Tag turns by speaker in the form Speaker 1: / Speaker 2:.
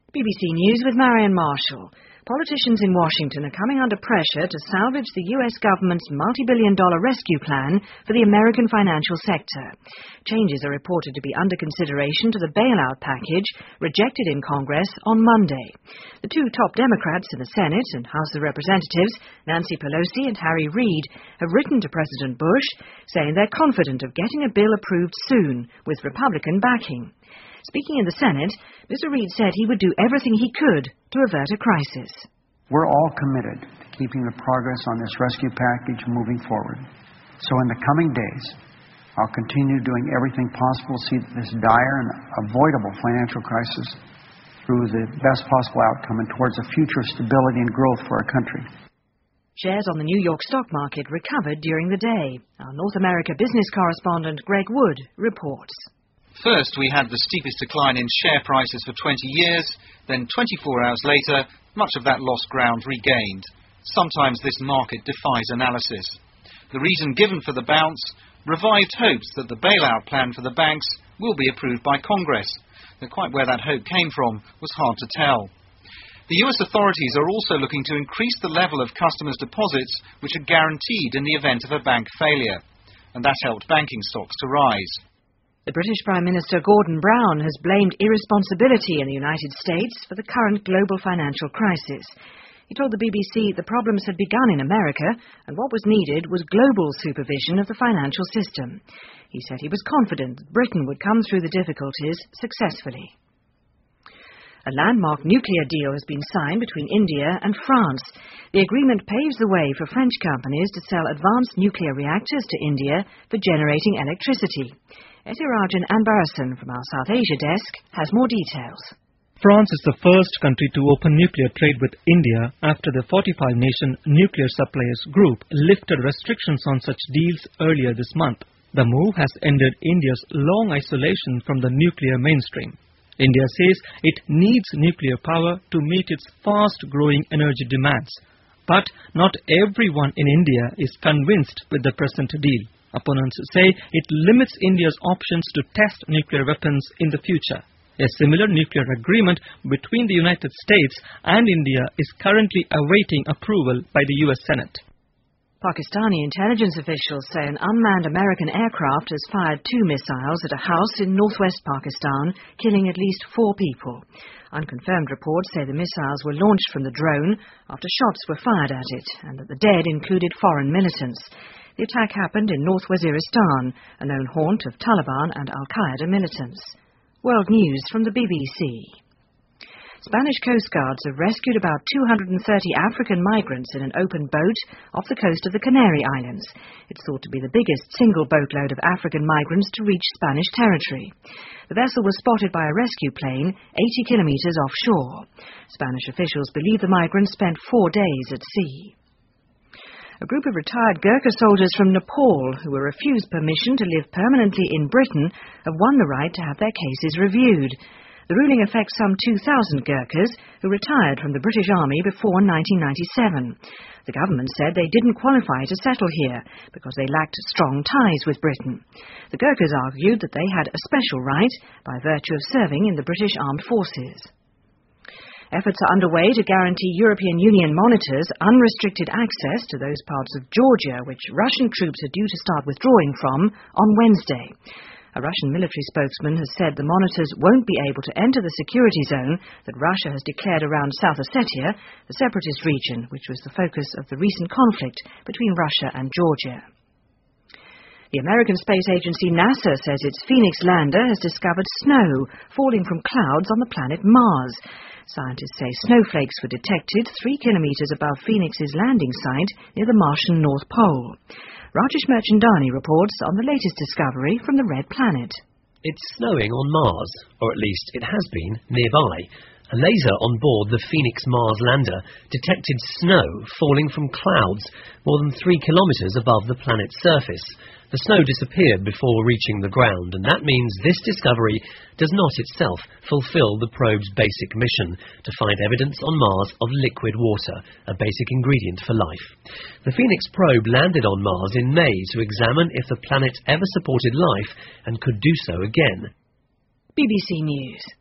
Speaker 1: BBC News with Marion Marshall. Politicians in Washington are coming under pressure to salvage the US government's multi-billion-dollar rescue plan for the American financial sector. Changes are reported to be under consideration to the bailout package rejected in Congress on Monday. The two top Democrats in the Senate and House of Representatives, Nancy Pelosi and Harry Reid, have written to President Bush saying they're confident of getting a bill approved soon with Republican backing. Speaking in the Senate, Mr. Reid said he would do everything he could to avert a crisis.
Speaker 2: We're all committed to keeping the progress on this rescue package moving forward. So in the coming days, I'll continue doing everything possible to see this dire and avoidable financial crisis through the best possible outcome and towards a future of stability and growth for our country.
Speaker 1: Shares on the New York stock market recovered during the day. Our North America business correspondent Greg Wood reports.
Speaker 3: First, we had the steepest decline in share prices for 20 years, then 24 hours later, much of that lost ground regained. Sometimes this market defies analysis. The reason given for the bounce? Revived hopes that the bailout plan for the banks will be approved by Congress. Though quite where that hope came from was hard to tell. The US authorities are also looking to increase the level of customers' deposits which are guaranteed in the event of a bank failure, and that helped banking stocks to rise.
Speaker 1: The British Prime Minister Gordon Brown has blamed irresponsibility in the United States for the current global financial crisis. He told the BBC the problems had begun in America and what was needed was global supervision of the financial system. He said he was confident that Britain would come through the difficulties successfully. A landmark nuclear deal has been signed between India and France. The agreement paves the way for French companies to sell advanced nuclear reactors to India for generating electricity. Etirajan Anbarasan from our South Asia desk has more details.
Speaker 4: France is the first country to open nuclear trade with India after the 45-nation nuclear suppliers group lifted restrictions on such deals earlier this month. The move has ended India's long isolation from the nuclear mainstream. India says it needs nuclear power to meet its fast-growing energy demands. But not everyone in India is convinced with the present deal. Opponents say it limits India's options to test nuclear weapons in the future. A similar nuclear agreement between the United States and India is currently awaiting approval by the US Senate.
Speaker 1: Pakistani intelligence officials say an unmanned American aircraft has fired 2 missiles at a house in northwest Pakistan, killing at least 4 people. Unconfirmed reports say the missiles were launched from the drone after shots were fired at it, and that the dead included foreign militants. The attack happened in North Waziristan, a known haunt of Taliban and Al-Qaeda militants. World News from the BBC. Spanish Coast Guards have rescued about 230 African migrants in an open boat off the coast of the Canary Islands. It's thought to be the biggest single boatload of African migrants to reach Spanish territory. The vessel was spotted by a rescue plane 80 kilometers offshore. Spanish officials believe the migrants spent 4 days at sea. A group of retired Gurkha soldiers from Nepal who were refused permission to live permanently in Britain have won the right to have their cases reviewed. The ruling affects some 2,000 Gurkhas who retired from the British Army before 1997. The government said they didn't qualify to settle here because they lacked strong ties with Britain. The Gurkhas argued that they had a special right by virtue of serving in the British Armed Forces. Efforts are underway to guarantee European Union monitors unrestricted access to those parts of Georgia which Russian troops are due to start withdrawing from on Wednesday. A Russian military spokesman has said the monitors won't be able to enter the security zone that Russia has declared around South Ossetia, the separatist region, which was the focus of the recent conflict between Russia and Georgia. The American space agency NASA says its Phoenix lander has discovered snow falling from clouds on the planet Mars. Scientists say snowflakes were detected 3 kilometers above Phoenix's landing site near the Martian North Pole. Rajesh Merchandani reports on the latest discovery from the Red Planet.
Speaker 5: It's snowing on Mars, or at least it has been, nearby. A laser on board the Phoenix Mars lander detected snow falling from clouds more than 3 kilometers above the planet's surface. The snow disappeared before reaching the ground, and that means this discovery does not itself fulfill the probe's basic mission to find evidence on Mars of liquid water, a basic ingredient for life. The Phoenix probe landed on Mars in May to examine if the planet ever supported life and could do so again.
Speaker 1: BBC News.